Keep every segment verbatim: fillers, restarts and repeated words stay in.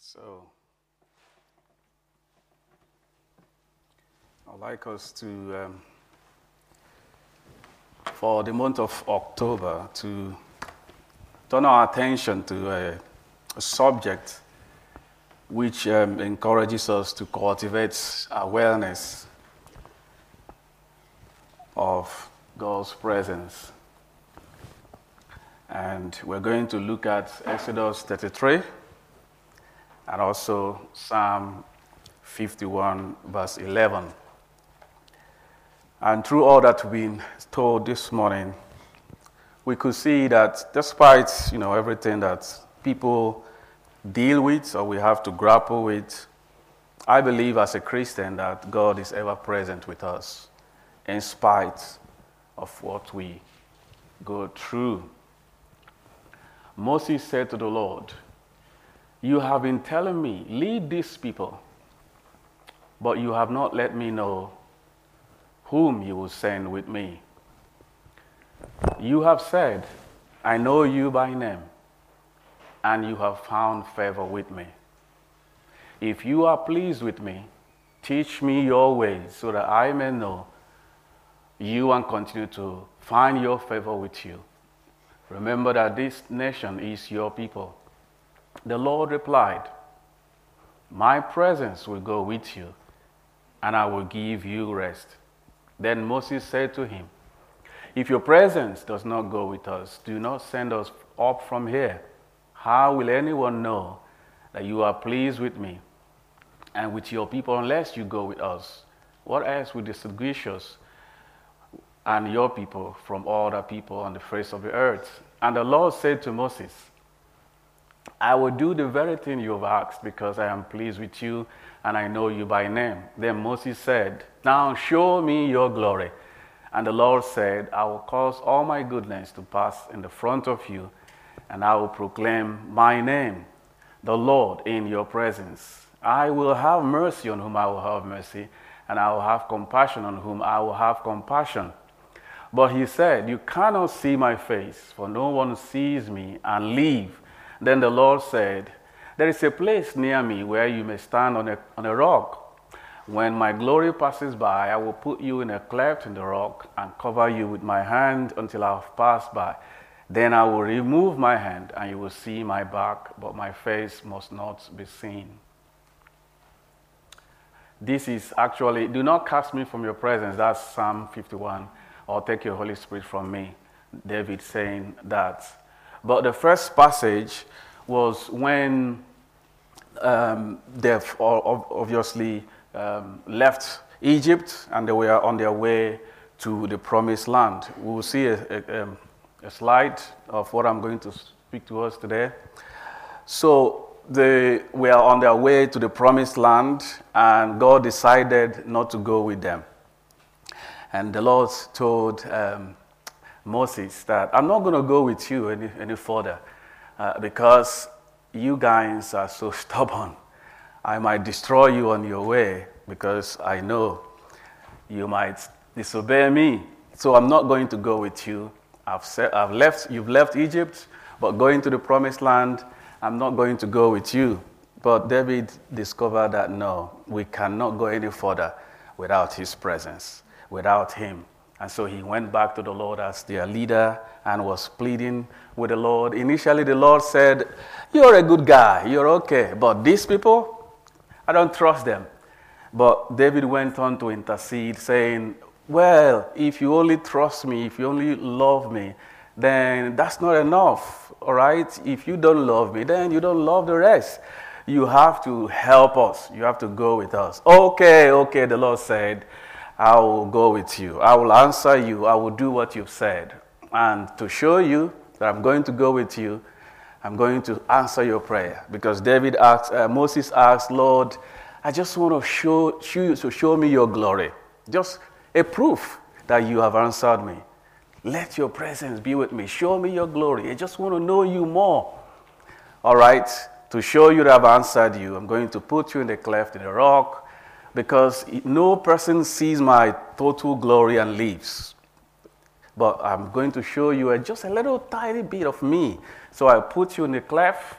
So, I'd like us to, um, for the month of October, to turn our attention to a, a subject which um, encourages us to cultivate awareness of God's presence. And we're going to look at Exodus thirty-three and also Psalm fifty-one, verse eleven. And through all that we've been told this morning, we could see that despite, you know, everything that people deal with or we have to grapple with, I believe as a Christian that God is ever present with us in spite of what we go through. Moses said to the Lord, "You have been telling me, lead these people, but you have not let me know whom you will send with me. You have said, I know you by name, and you have found favor with me. If you are pleased with me, teach me your ways so that I may know you and continue to find your favor with you. Remember that this nation is your people." The Lord replied, "My presence will go with you, and I will give you rest." Then Moses said to him, "If your presence does not go with us, do not send us up from here. How will anyone know that you are pleased with me and with your people unless you go with us? What else will distinguish us and your people from all the people on the face of the earth?" And the Lord said to Moses, "I will do the very thing you have asked because I am pleased with you and I know you by name." Then Moses said, "Now show me your glory." And the Lord said, "I will cause all my goodness to pass in the front of you, and I will proclaim my name, the Lord, in your presence. I will have mercy on whom I will have mercy, and I will have compassion on whom I will have compassion." But he said, "You cannot see my face, for no one sees me and live." Then the Lord said, "There is a place near me where you may stand on a, on a rock. When my glory passes by, I will put you in a cleft in the rock and cover you with my hand until I have passed by. Then I will remove my hand and you will see my back, but my face must not be seen." This is actually, "Do not cast me from your presence." That's Psalm fifty-one. "Or take your Holy Spirit from me." David saying that. But the first passage was when um, they've obviously um, left Egypt and they were on their way to the promised land. We will see a, a, um, a slide of what I'm going to speak to us today. So they were on their way to the promised land and God decided not to go with them. And the Lord told um, Moses that, "I'm not going to go with you any, any further uh, because you guys are so stubborn. I might destroy you on your way because I know you might disobey me. So I'm not going to go with you. I've said, I've left, you've left Egypt, but going to the promised land, I'm not going to go with you." But David discovered that no, we cannot go any further without his presence, without him. And so he went back to the Lord as their leader and was pleading with the Lord. Initially, the Lord said, "You're a good guy, you're okay. But these people, I don't trust them." But David went on to intercede, saying, "Well, if you only trust me, if you only love me, then that's not enough, all right? If you don't love me, then you don't love the rest. You have to help us. You have to go with us." "Okay, okay," the Lord said, "I will go with you. I will answer you. I will do what you've said. And to show you that I'm going to go with you, I'm going to answer your prayer." Because David asked, uh, Moses asked, "Lord, I just want to show, show you to show me your glory. Just a proof that you have answered me. Let your presence be with me. Show me your glory. I just want to know you more. All right, to show you that I've answered you, I'm going to put you in the cleft in the rock, because no person sees my total glory and lives. But I'm going to show you a, just a little tiny bit of me. So I put you in the cleft,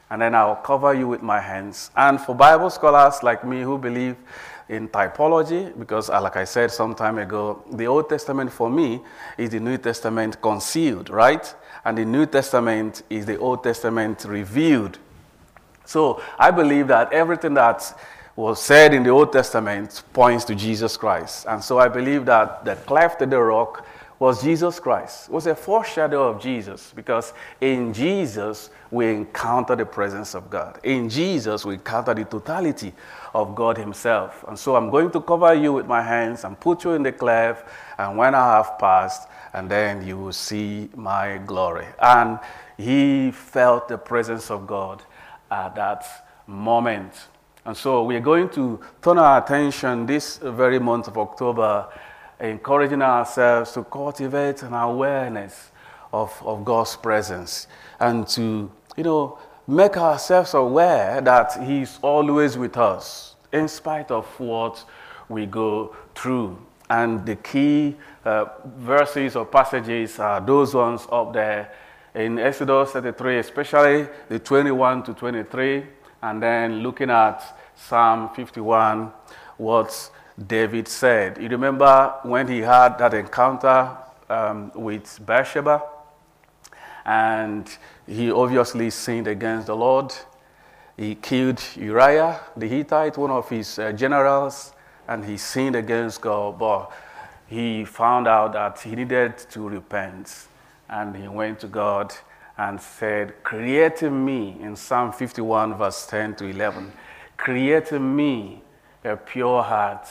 and then I'll cover you with my hands. And for Bible scholars like me who believe in typology, because uh, like I said some time ago, the Old Testament for me is the New Testament concealed, right? And the New Testament is the Old Testament revealed. So I believe that everything that was said in the Old Testament points to Jesus Christ. And so I believe that the cleft in the rock was Jesus Christ. It was a foreshadow of Jesus, because in Jesus we encounter the presence of God. In Jesus we encounter the totality of God himself. And so I'm going to cover you with my hands and put you in the cleft, and when I have passed, and then you will see my glory. And he felt the presence of God at that moment. And so we're going to turn our attention this very month of October, encouraging ourselves to cultivate an awareness of, of God's presence, and to, you know, make ourselves aware that he's always with us in spite of what we go through. And the key uh, verses or passages are those ones up there in Exodus thirty-three, especially the twenty-one to twenty-three, and then looking at Psalm fifty-one, what David said. You remember when he had that encounter um, with Bathsheba, and he obviously sinned against the Lord. He killed Uriah the Hittite, one of his uh, generals, and he sinned against God, but he found out that he needed to repent, and he went to God and said, create in me, in Psalm fifty-one, verse ten to eleven, create in me a pure heart,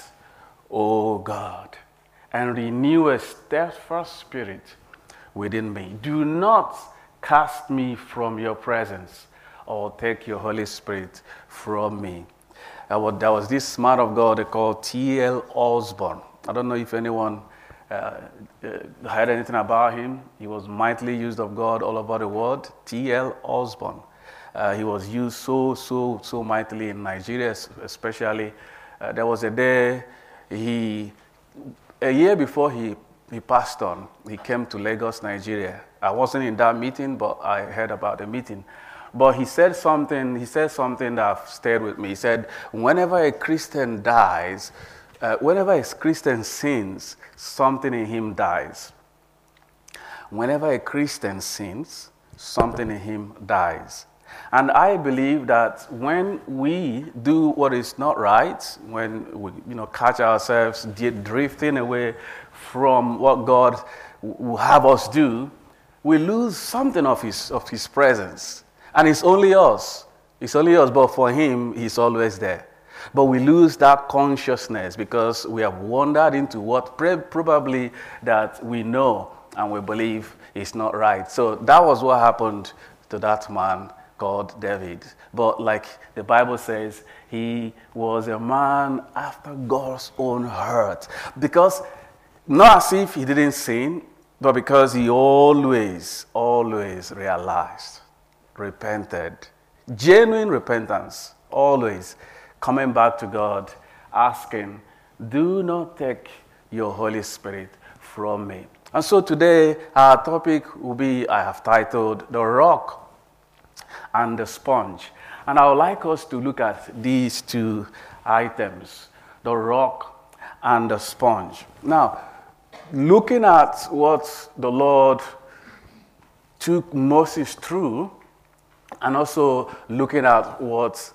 O God, and renew a steadfast spirit within me. Do not cast me from your presence, or take your Holy Spirit from me. There was this man of God called T L Osborne. I don't know if anyone uh, uh, heard anything about him. He was mightily used of God all over the world. T L Osborne. Uh, he was used so, so, so mightily in Nigeria, especially. Uh, there was a day he, a year before he, he passed on, he came to Lagos, Nigeria. I wasn't in that meeting, but I heard about the meeting. But he said something, he said something that stayed with me. He said, whenever a Christian dies, uh, whenever a Christian sins, something in him dies. Whenever a Christian sins, something in him dies. And I believe that when we do what is not right, when we, you know, catch ourselves drifting away from what God will have us do, we lose something of his, of his presence. And it's only us. It's only us, but for him, he's always there. But we lose that consciousness because we have wandered into what probably that we know and we believe is not right. So that was what happened to that man called David. But like the Bible says, he was a man after God's own heart. Because not as if he didn't sin, but because he always, always realized, repented. Genuine repentance, always coming back to God, asking, do not take your Holy Spirit from me. And so today, our topic will be, I have titled, The Rock and the Sponge. And I would like us to look at these two items, the rock and the sponge. Now, looking at what the Lord took Moses through, and also looking at what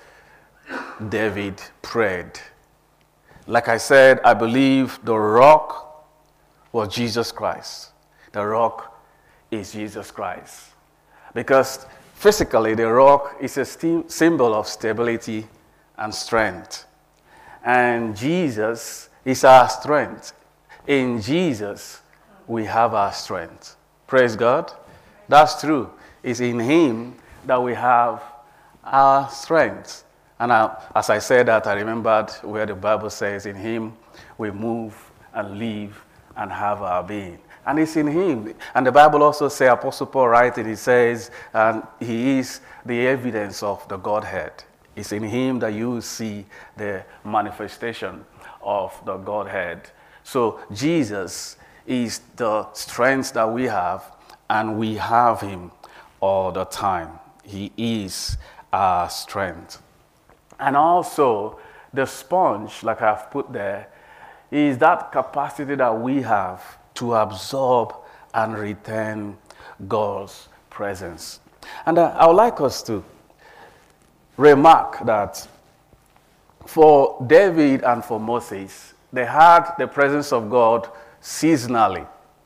David prayed. Like I said, I believe the rock was Jesus Christ. The rock is Jesus Christ. Because physically, the rock is a st- symbol of stability and strength. And Jesus is our strength. In Jesus, we have our strength. Praise God. That's true. It's in him that we have our strength. And I, as I said that, I remembered where the Bible says, in him we move and live and have our being. And it's in him. And the Bible also says, Apostle Paul writing, he says, and he is the evidence of the Godhead. It's in him that you see the manifestation of the Godhead. So Jesus is the strength that we have, and we have him all the time. He is our strength. And also, the sponge, like I've put there, is that capacity that we have to absorb and retain God's presence. And uh, I would like us to remark that for David and for Moses, they had the presence of God seasonally.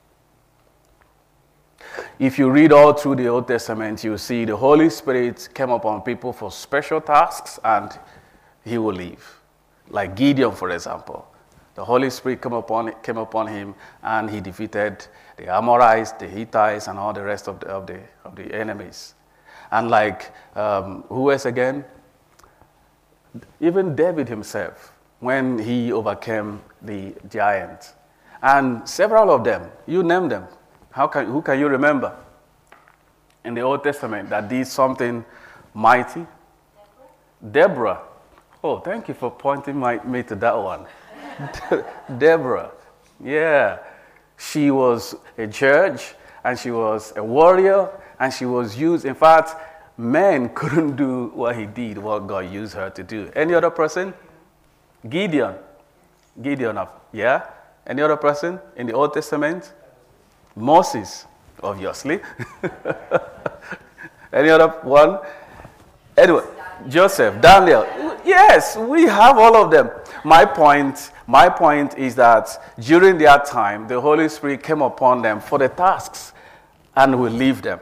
If you read all through the Old Testament, you see the Holy Spirit came upon people for special tasks and he will leave. Like Gideon, for example. The Holy Spirit came upon, came upon him and he defeated the Amorites, the Hittites, and all the rest of the, of the, of the enemies. And like, um, who else again? Even David himself, when he overcame the giant. And several of them, you name them. How can, who can you remember in the Old Testament that did something mighty? Deborah. Deborah. Oh, thank you for pointing my, me to that one. Deborah. Yeah. She was a judge, and she was a warrior, and she was used. In fact, men couldn't do what he did, what God used her to do. Any other person? Gideon. Gideon, yeah? Any other person in the Old Testament? Moses, obviously. Any other one? Anyway, Joseph, Daniel. Yes, we have all of them. My point, my point is that during their time, the Holy Spirit came upon them for the tasks and will leave them.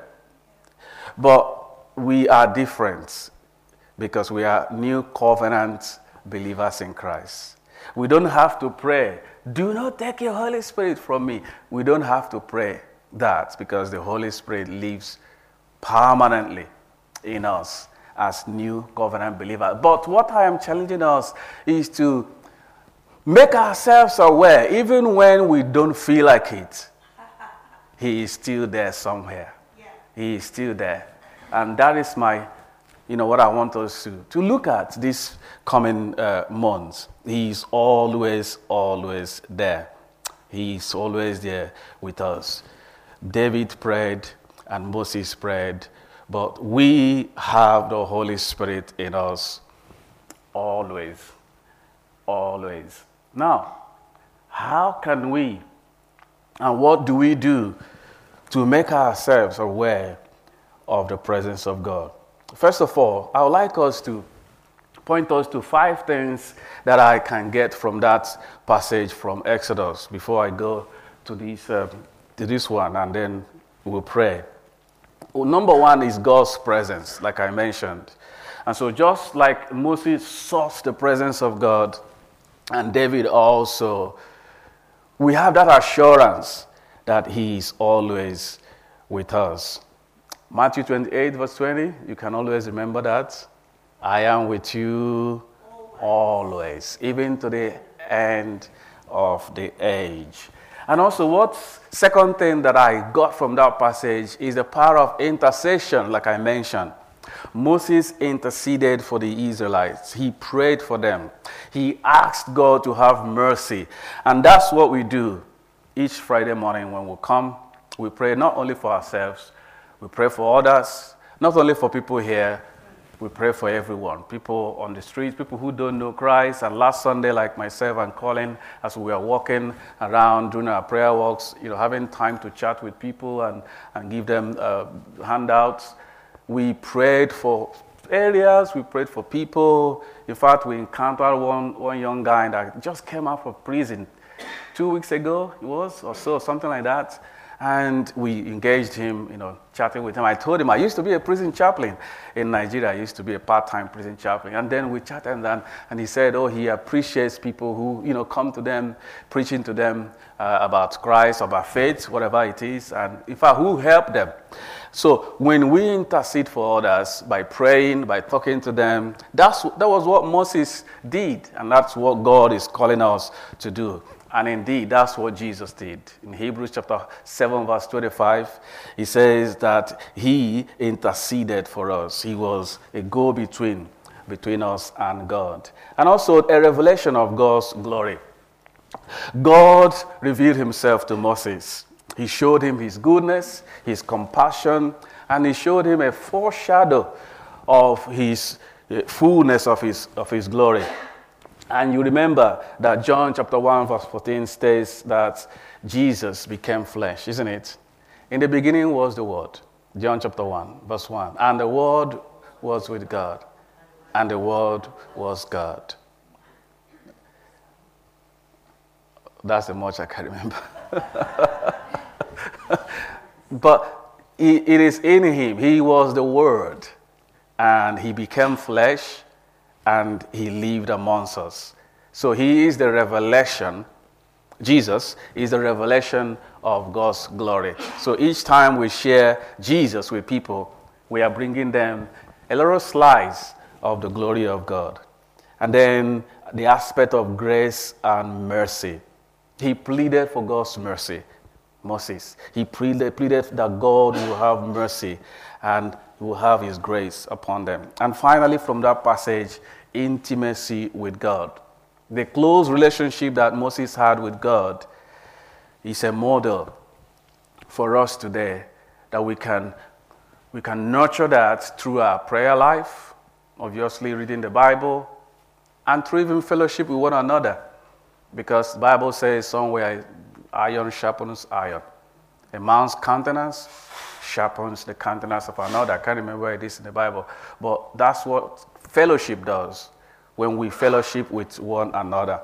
But we are different because we are new covenant believers in Christ. We don't have to pray, do not take your Holy Spirit from me. We don't have to pray that because the Holy Spirit lives permanently in us as new covenant believers. But what I am challenging us is to make ourselves aware, even when we don't feel like it, He is still there somewhere. Yeah. He is still there. And that is my, you know, what I want us to, to look at this coming uh, months. He is always, always there. He is always there with us. David prayed and Moses prayed, but we have the Holy Spirit in us always, always. Now, how can we and what do we do to make ourselves aware of the presence of God? First of all, I would like us to point us to five things that I can get from that passage from Exodus before I go to this, uh, to this one, and then we'll pray. Well, number one is God's presence, like I mentioned. And so just like Moses sought the presence of God, and David also, we have that assurance that He is always with us. Matthew twenty-eight, verse twenty, you can always remember that. I am with you always, even to the end of the age. And also, what second thing that I got from that passage is the power of intercession, like I mentioned. Moses interceded for the Israelites. He prayed for them. He asked God to have mercy. And that's what we do each Friday morning when we come. We pray not only for ourselves, we pray for others, not only for people here, we pray for everyone, people on the streets, people who don't know Christ. And last Sunday, like myself and Colin, as we were walking around doing our prayer walks, you know, having time to chat with people and, and give them uh, handouts, we prayed for areas, we prayed for people. In fact, we encountered one, one young guy that just came out of prison two weeks ago, it was, or so, something like that. And we engaged him, you know, chatting with him. I told him I used to be a prison chaplain in Nigeria. I used to be a part-time prison chaplain. And then we chatted, and, then, and he said, oh, he appreciates people who, you know, come to them, preaching to them uh, about Christ, about faith, whatever it is, and in fact, who help them. So when we intercede for others by praying, by talking to them, that's that was what Moses did, and that's what God is calling us to do. And indeed, that's what Jesus did. In Hebrews chapter seven, verse twenty-five, he says that he interceded for us. He was a go-between between us and God. And also a revelation of God's glory. God revealed himself to Moses. He showed him his goodness, his compassion, and he showed him a foreshadow of his uh, fullness of his, of his glory. And you remember that John chapter one verse fourteen states that Jesus became flesh, isn't it? In the beginning was the Word. John chapter one verse one. And the Word was with God. And the Word was God. That's the much I can remember. But it is in him. He was the Word. And he became flesh. And he lived amongst us. So he is the revelation. Jesus is the revelation of God's glory. So each time we share Jesus with people, we are bringing them a little slice of the glory of God. And then the aspect of grace and mercy. He pleaded for God's mercy. Moses. He pleaded, pleaded that God will have mercy and will have his grace upon them. And finally, from that passage, intimacy with God. The close relationship that Moses had with God is a model for us today that we can, we can nurture that through our prayer life, obviously reading the Bible, and through even fellowship with one another. Because the Bible says somewhere, iron sharpens iron. A man's countenance sharpens the countenance of another. I can't remember where it is in the Bible. But that's what fellowship does when we fellowship with one another.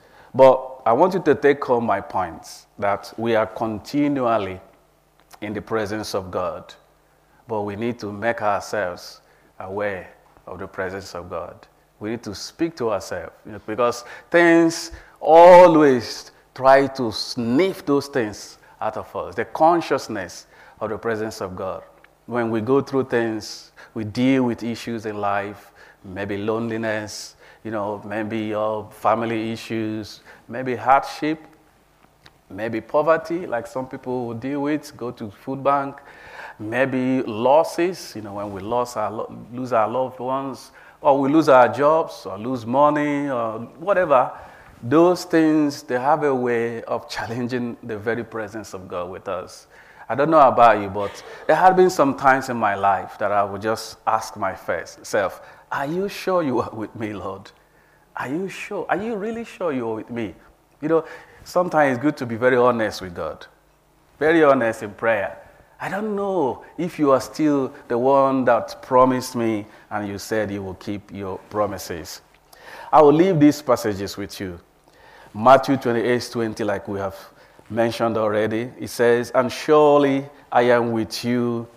But I want you to take home my points that we are continually in the presence of God. But we need to make ourselves aware of the presence of God. We need to speak to ourselves, you know, because things always try to sniff those things out of us. The consciousness of the presence of God. When we go through things, we deal with issues in life, maybe loneliness, you know, maybe uh, family issues, maybe hardship, maybe poverty, like some people will deal with, go to food bank, maybe losses, you know, when we lost our, lose our loved ones, or we lose our jobs, or lose money, or whatever. Those things, they have a way of challenging the very presence of God with us. I don't know about you, but there have been some times in my life that I would just ask myself, are you sure you are with me, Lord? Are you sure? Are you really sure you are with me? You know, sometimes it's good to be very honest with God. Very honest in prayer. I don't know if you are still the one that promised me and you said you will keep your promises. I will leave these passages with you. Matthew twenty-eight twenty, like we have mentioned already, it says, and surely I am with you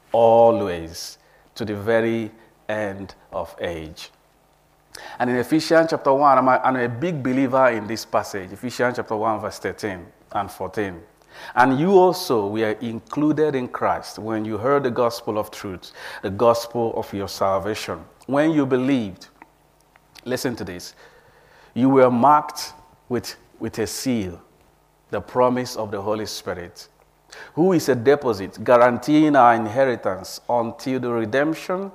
always to the very end of age. And in Ephesians chapter one, I'm a, I'm a big believer in this passage, Ephesians chapter one, verse thirteen and fourteen. And you also were included in Christ when you heard the gospel of truth, the gospel of your salvation. When you believed, listen to this, you were marked with, with a seal, the promise of the Holy Spirit, who is a deposit guaranteeing our inheritance until the redemption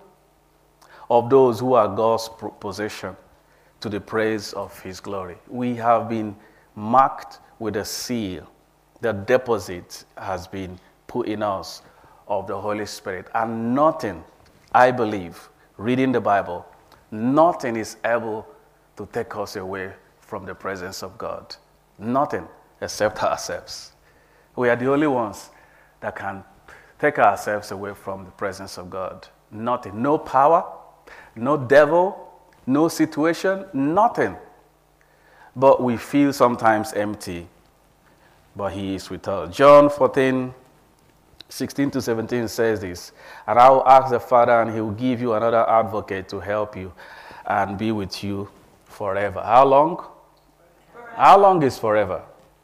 of those who are God's possession to the praise of his glory. We have been marked with a seal. The deposit has been put in us of the Holy Spirit. And nothing, I believe, reading the Bible, nothing is able to take us away from the presence of God. Nothing except ourselves. We are the only ones that can take ourselves away from the presence of God. Nothing. No power, no devil, no situation, nothing. But we feel sometimes empty, but he is with us. John fourteen, sixteen to seventeen says this, and I will ask the Father, and he will give you another advocate to help you and be with you forever. How long? Forever. How long is forever?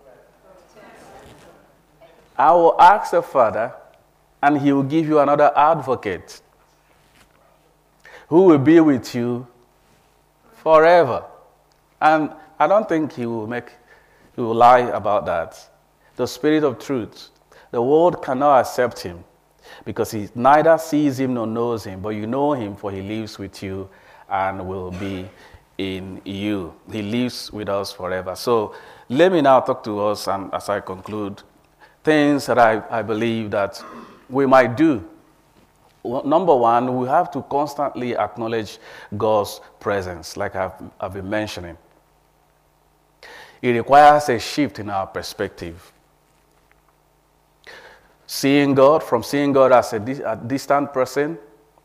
I will ask the Father, and he will give you another advocate who will be with you forever. And I don't think he will make, he will lie about that. The Spirit of truth. The world cannot accept him because he neither sees him nor knows him, but you know him, for he lives with you and will be in you. He lives with us forever. So let me now talk to us, and as I conclude, things that I, I believe that we might do Well, number one, we have to constantly acknowledge God's presence, like I've, I've been mentioning. It requires a shift in our perspective. Seeing God, from seeing God as a, di- a distant person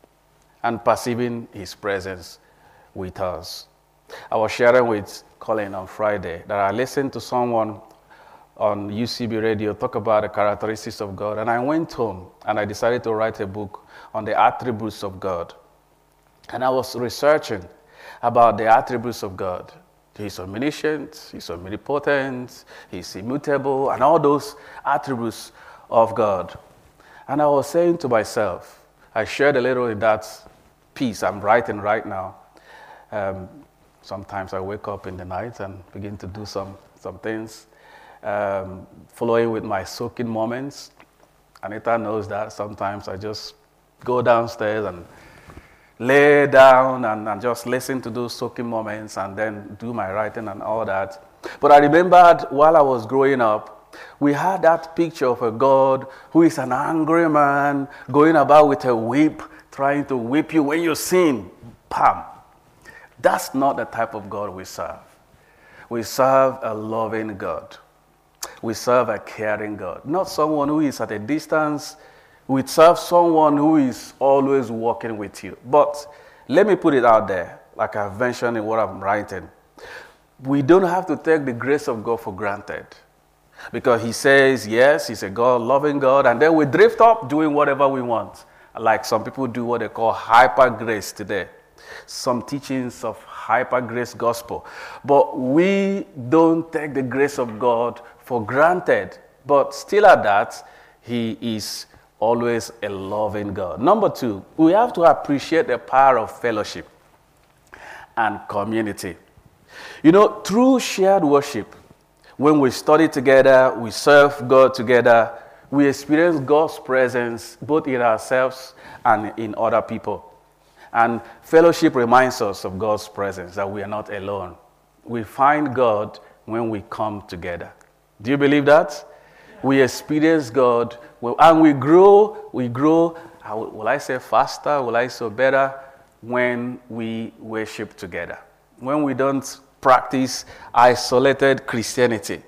and perceiving his presence with us. I was sharing with Colin on Friday that I listened to someone on U C B radio talk about the characteristics of God, and I went home and I decided to write a book on the attributes of God. And I was researching about the attributes of God. He's omniscient, he's omnipotent, he's immutable, and all those attributes of God. And I was saying to myself, I shared a little in that piece I'm writing right now. Um, sometimes I wake up in the night and begin to do some, some things, um, following with my soaking moments. Anita knows that sometimes I just go downstairs and lay down and, and just listen to those soaking moments and then do my writing and all that. But I remembered while I was growing up, we had that picture of a God who is an angry man going about with a whip, trying to whip you when you sin. Bam! That's not the type of God we serve. We serve a loving God. We serve a caring God, not someone who is at a distance. We serve someone who is always walking with you. But let me put it out there, like I've mentioned in what I'm writing. We don't have to take the grace of God for granted. Because he says, yes, he's a God, loving God, and then we drift up doing whatever we want. Like some people do what they call hyper grace today. Some teachings of hyper grace gospel. But we don't take the grace of God for granted. But still at that, he is always a loving God. Number two, we have to appreciate the power of fellowship and community. You know, through shared worship, when we study together, we serve God together, we experience God's presence both in ourselves and in other people. And fellowship reminds us of God's presence, that we are not alone. We find God when we come together. Do you believe that? We experience God, and we grow, we grow, will I say faster, will I say better, when we worship together. When we don't practice isolated Christianity.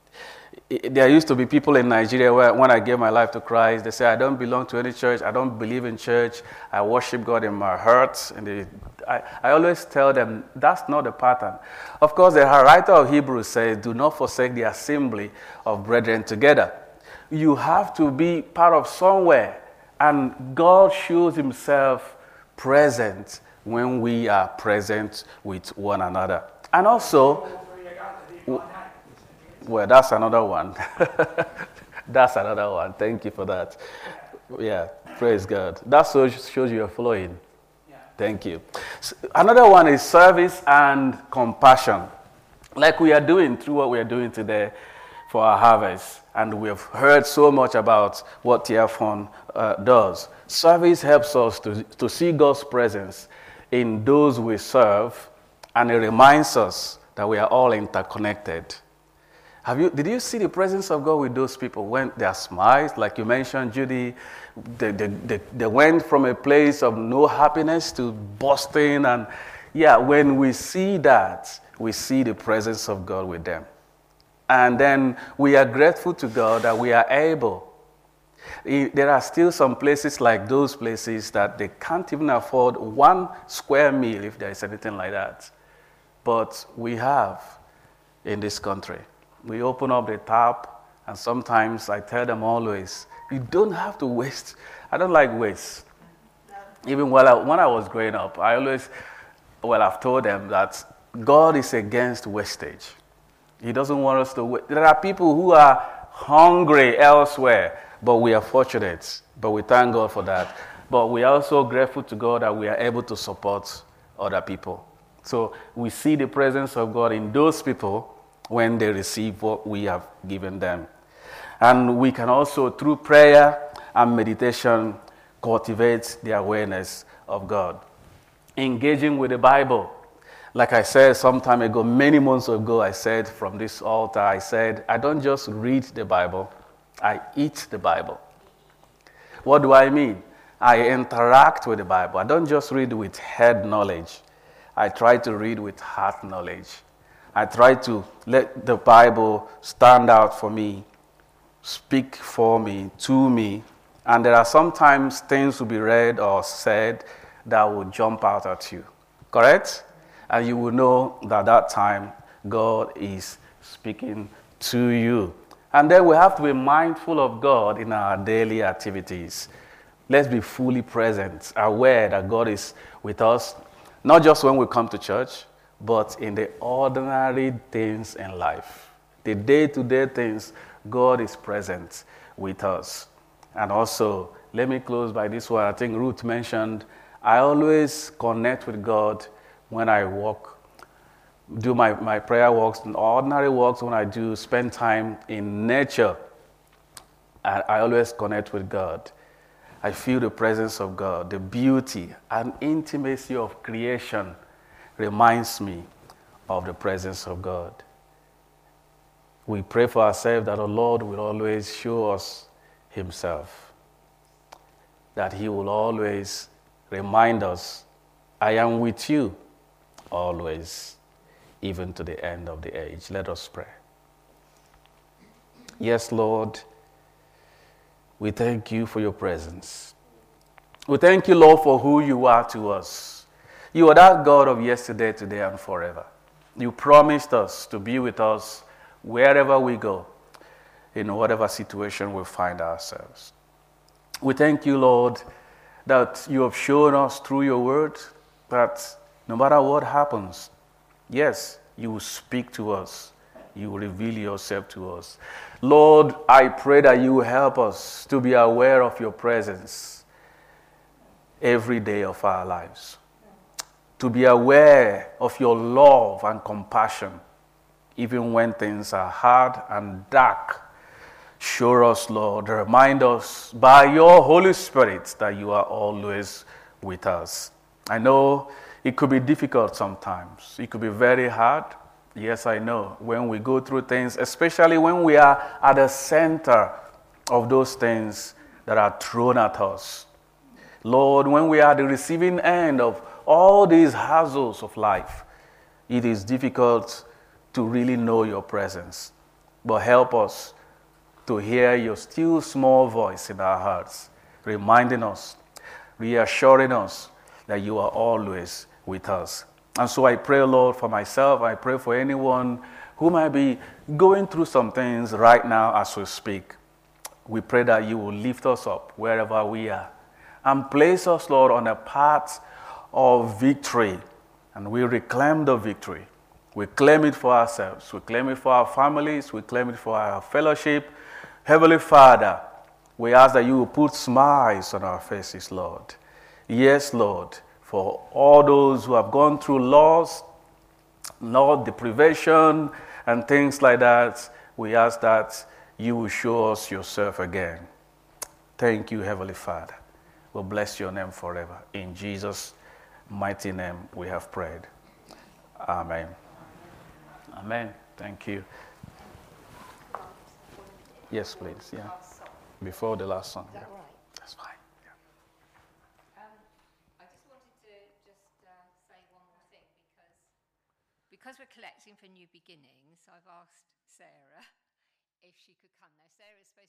There used to be people in Nigeria where when I gave my life to Christ, they say, I don't belong to any church, I don't believe in church, I worship God in my heart. And they, I, I always tell them, that's not the pattern. Of course, the writer of Hebrews says, do not forsake the assembly of brethren together. You have to be part of somewhere, and God shows himself present when we are present with one another. And also, well, that's another one. That's another one. Thank you for that. Yeah, praise God. That shows you you're following. Thank you. So another one is service and compassion. Like we are doing through what we are doing today for our harvest. And we have heard so much about what T F one uh, does. Service helps us to, to see God's presence in those we serve, and it reminds us that we are all interconnected. Have you? Did you see the presence of God with those people when they are smiles? Like you mentioned, Judy, they, they, they, they went from a place of no happiness to bursting. And yeah, when we see that, we see the presence of God with them. And then we are grateful to God that we are able. There are still some places like those places that they can't even afford one square meal, if there is anything like that. But we have in this country. We open up the tap, and sometimes I tell them always, you don't have to waste. I don't like waste. Even while I, when I was growing up, I always, well, I've told them that God is against wastage. He doesn't want us to waste. There are people who are hungry elsewhere, but we are fortunate. But we thank God for that. But we are also grateful to God that we are able to support other people. So we see the presence of God in those people when they receive what we have given them. And we can also, through prayer and meditation, cultivate the awareness of God. Engaging with the Bible. Like I said some time ago, many months ago, I said from this altar, I said, I don't just read the Bible, I eat the Bible. What do I mean? I interact with the Bible. I don't just read with head knowledge. I try to read with heart knowledge. I try to let the Bible stand out for me, speak for me, to me. And there are sometimes things to be read or said that will jump out at you. Correct? And you will know that that time God is speaking to you. And then we have to be mindful of God in our daily activities. Let's be fully present, aware that God is with us, not just when we come to church, but in the ordinary things in life. The day-to-day things, God is present with us. And also, let me close by this one. I think Ruth mentioned, I always connect with God when I walk, do my, my prayer walks, and ordinary walks when I do spend time in nature. I, I always connect with God. I feel the presence of God, the beauty and intimacy of creation reminds me of the presence of God. We pray for ourselves that the Lord will always show us himself, that he will always remind us, I am with you always, even to the end of the age. Let us pray. Yes, Lord, we thank you for your presence. We thank you, Lord, for who you are to us. You are that God of yesterday, today, and forever. You promised us to be with us wherever we go, in whatever situation we find ourselves. We thank you, Lord, that you have shown us through your word that no matter what happens, yes, you will speak to us. You will reveal yourself to us. Lord, I pray that you will help us to be aware of your presence every day of our lives. To be aware of your love and compassion, even when things are hard and dark. Show us, Lord, remind us by your Holy Spirit that you are always with us. I know it could be difficult sometimes. It could be very hard. Yes, I know. When we go through things, especially when we are at the center of those things that are thrown at us. Lord, when we are at the receiving end of all these hassles of life, it is difficult to really know your presence. But help us to hear your still small voice in our hearts, reminding us, reassuring us that you are always with us. And so I pray, Lord, for myself. I pray for anyone who might be going through some things right now as we speak. We pray that you will lift us up wherever we are and place us, Lord, on a path of victory. And we reclaim the victory. We claim it for ourselves. We claim it for our families. We claim it for our fellowship. Heavenly Father, we ask that you will put smiles on our faces, Lord. Yes, Lord. For all those who have gone through loss, Lord, deprivation, and things like that, we ask that you will show us yourself again. Thank you, Heavenly Father. We'll bless your name forever. In Jesus' mighty name we have prayed. Amen. Amen. Thank you. Yes, please. Yeah. Before the last song. Yeah. That's fine. Because we're collecting for new beginnings, I've asked Sarah if she could come. Now, Sarah's supposed